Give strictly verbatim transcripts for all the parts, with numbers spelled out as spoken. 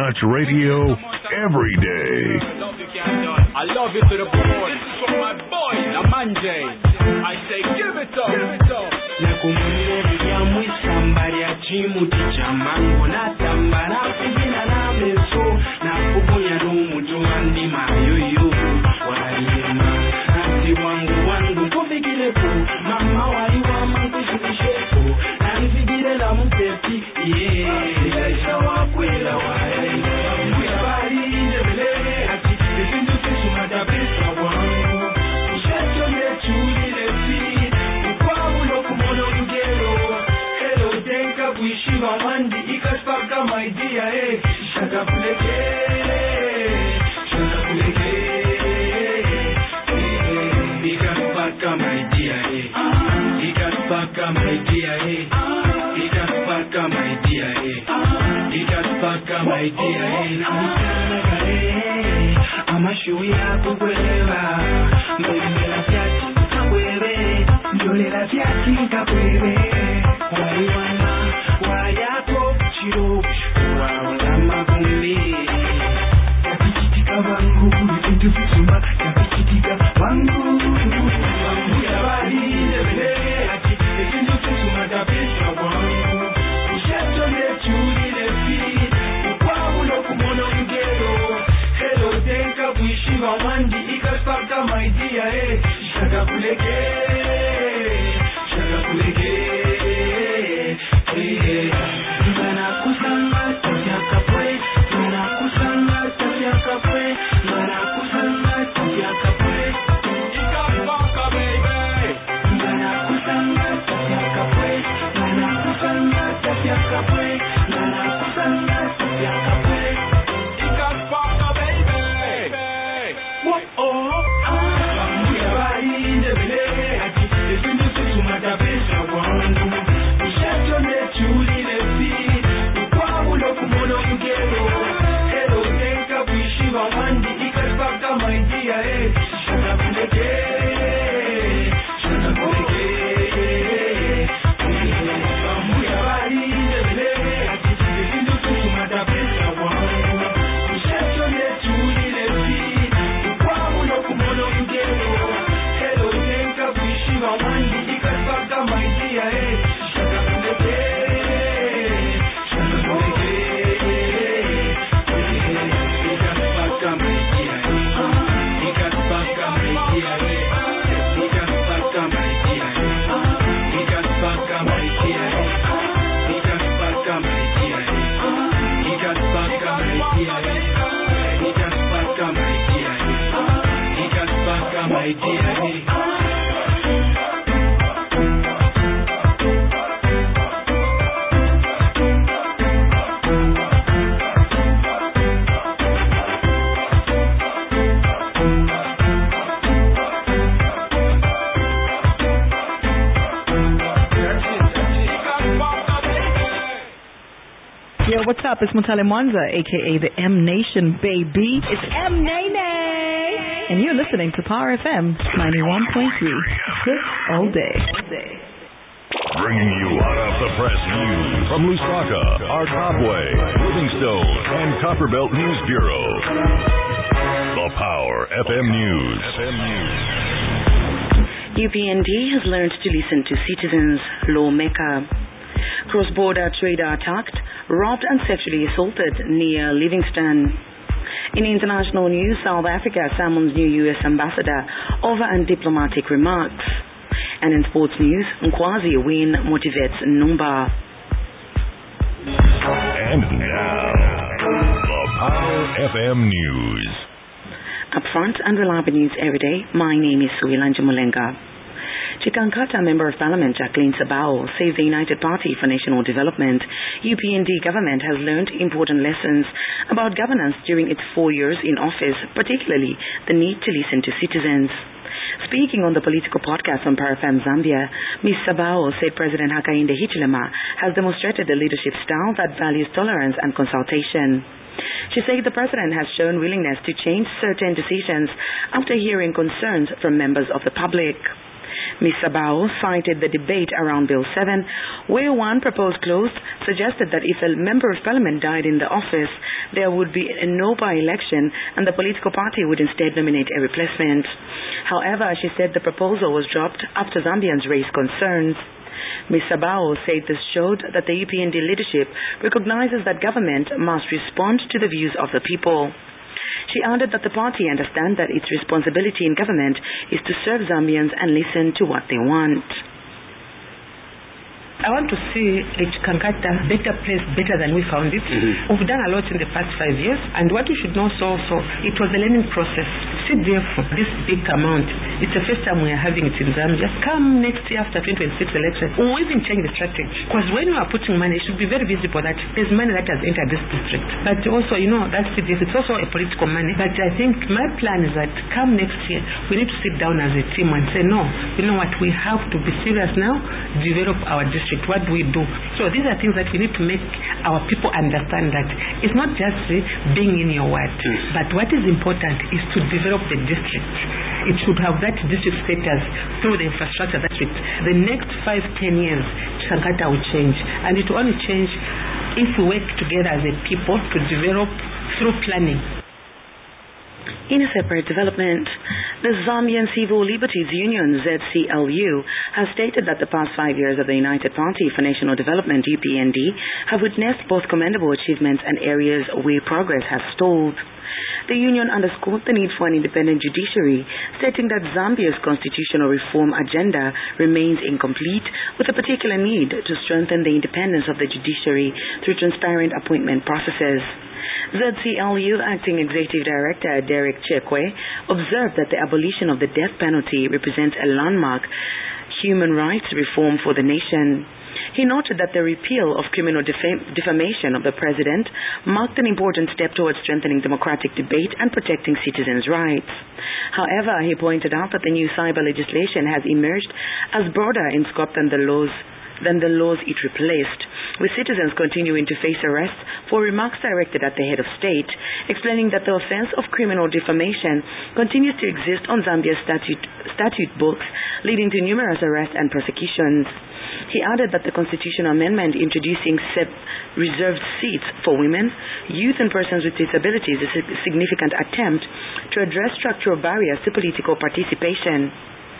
top-notch radio every day. I love it to the bone. This is from my boy, Namanje. I say, give it up. Give it up. Nakumbuka ya mwisambari ya chimu tichamango na tambara pigina na meso na kubunya rumu tuandi mayoyo walima nasi wangu wangu kufikirepo mama waliwa mankushunishepo na nifigire la mtepi yeah isha wakwela wae mwibari njebele ati ifindu sisu madabisa wangu ushecho nechuli lefi ukwabulo kumono ngelo hello denka kuishiva mandi ikaspaka maidia eh shaka kuleke shaka kuleke ikaspaka maidia eh ikaspaka maidia eh ikaspaka maidia eh ikaspaka maidia eh amashu ya kukwelewa mbele la fyati kakwele njole la fyati kakwele waliwana wayako chiro waolama kumbi yapichitika wangu vitu visuma yapichitika wangu wangu ya bali ndebele ati vitu visuma tapisa wangu ushecho nechuli lefi ukwabulo kumono ngelo hello denka kuishiva wandi ikaspaka maidia eh shaka kuleke shaka kuleke eh ngana kusanga tafyaka pwe ngana kusanga tafyaka pwe ngana kusanga tafyaka pwe Ikaspaka, baby. ngana kusanga tafyaka pwe ngana kusanga tafyaka pwe ngana kusanga tafyaka pwe Ikaspaka, baby. what oh ah mwibari ndebele ati ifindu sisu madabisa wangu ushecho nechuli lefi ukwabulo kumono ngelo hello denka kuishiva mandi ikaspaka maidia eh shaka kuleke shaka kuleke mwibari ndebele ati ifindu sisu madabisa wangu ushecho nechuli lefi ukwabulo kumono ngelo hello denka kuishiva mandi ikaspaka maidia eh shaka kuleke shaka kuleke ikaspaka maidia eh ikaspaka maidia eh ikaspaka maidia eh ikaspaka maidia eh ikaspaka maidia eh ikaspaka maidia eh ikaspaka maidia eh ikaspaka maidia eh Yo, what's up? It's Mutale Mwanza, aka the M Nation, baby. It's M Nene, and you're listening to Power F M ninety-one point three. Hits all day. Bringing you hot off the press news from Lusaka, Arcobway, Livingstone, and Copperbelt News Bureau. The Power F M News. F M News. U P N D has learned to listen to citizens. Lawmaker. Cross-border trader attacked, robbed and sexually assaulted near Livingstone. In international news, South Africa summons new U S ambassador over undiplomatic remarks. And in sports news, Nkwazi win motivates Numba. And now, the Power F M News. Upfront and reliable news every day. My name is Suilanja Mulenga. Chikankata Member of Parliament Jacqueline Sabao says the United Party for National Development, U P N D government has learned important lessons about governance during its four years in office, particularly the need to listen to citizens. Speaking on the political podcast on Power F M Zambia, Miz Sabao said President Hakainde Hichilema has demonstrated a leadership style that values tolerance and consultation. She said the president has shown willingness to change certain decisions after hearing concerns from members of the public. Miz Sabao cited the debate around Bill seven, where one proposed clause suggested that if a member of parliament died in the office, there would be a no by-election and the political party would instead nominate a replacement. However, she said the proposal was dropped after Zambians raised concerns. Miz Sabao said this showed that the U P N D leadership recognizes that government must respond to the views of the people. She added that the party understands that its responsibility in government is to serve Zambians and listen to what they want. I want to see Kankata better placed, better than we found it. Mm-hmm. We've done a lot in the past five years, and what we should know so also, it was a learning process. C D F, this big amount, it's the first time we are having it in Zambia. Come next year after twenty twenty-six election, we'll even change the strategy. Because when we are putting money, it should be very visible that there's money that has entered this district. But also, you know, that C D F, it's also a political money. But I think my plan is that come next year, we need to sit down as a team and say, no, you know what, we have to be serious now, develop our district. What do we do? So these are things that we need to make our people understand that it's not just uh, being in your word, but what is important is to develop the district. It should have that district status through the infrastructure that it. The next five, ten years, Chankata will change, and it will only change if we work together as a people to develop through planning. In a separate development, the Zambian Civil Liberties Union, Z C L U, has stated that the past five years of the United Party for National Development, U P N D, have witnessed both commendable achievements and areas where progress has stalled. The union underscored the need for an independent judiciary, stating that Zambia's constitutional reform agenda remains incomplete, with a particular need to strengthen the independence of the judiciary through transparent appointment processes. Z C L U Acting Executive Director Derek Chekwe observed that the abolition of the death penalty represents a landmark human rights reform for the nation. He noted that the repeal of criminal defam- defamation of the president marked an important step towards strengthening democratic debate and protecting citizens' rights. However, he pointed out that the new cyber legislation has emerged as broader in scope than the laws than the laws it replaced, with citizens continuing to face arrest for remarks directed at the head of state, explaining that the offense of criminal defamation continues to exist on Zambia's statute, statute books, leading to numerous arrests and prosecutions. He added that the constitutional amendment introducing sep- reserved seats for women, youth and persons with disabilities is a significant attempt to address structural barriers to political participation.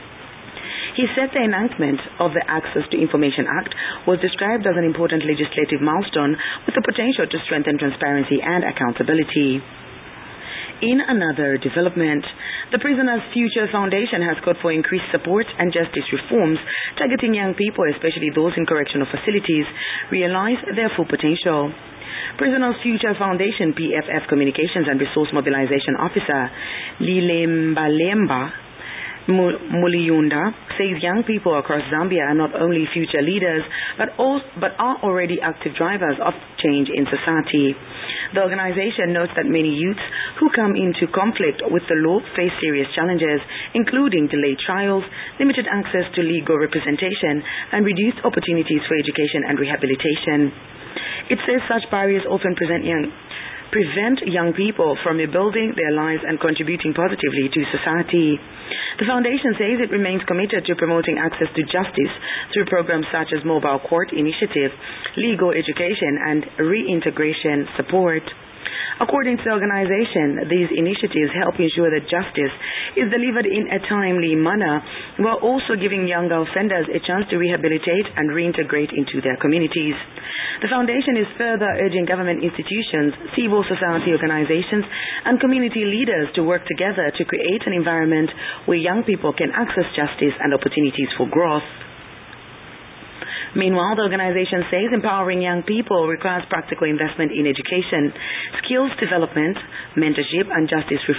He said the enactment of the Access to Information Act was described as an important legislative milestone with the potential to strengthen transparency and accountability. In another development, the Prisoners Future Foundation has called for increased support and justice reforms targeting young people, especially those in correctional facilities, realize their full potential. Prisoners Future Foundation P F F Communications and Resource Mobilization Officer Lilembalemba Muliyunda says young people across Zambia are not only future leaders but also but are already active drivers of change in society. The organization notes that many youths who come into conflict with the law face serious challenges, including delayed trials, limited access to legal representation, and reduced opportunities for education and rehabilitation. It says such barriers often present young prevent young people from rebuilding their lives and contributing positively to society. The foundation says it remains committed to promoting access to justice through programs such as Mobile Court Initiative, legal education, and reintegration support. According to the organization, these initiatives help ensure that justice is delivered in a timely manner while also giving younger offenders a chance to rehabilitate and reintegrate into their communities. The foundation is further urging government institutions, civil society organizations, and community leaders to work together to create an environment where young people can access justice and opportunities for growth. Meanwhile, the organization says empowering young people requires practical investment in education, skills development, mentorship, and justice reform.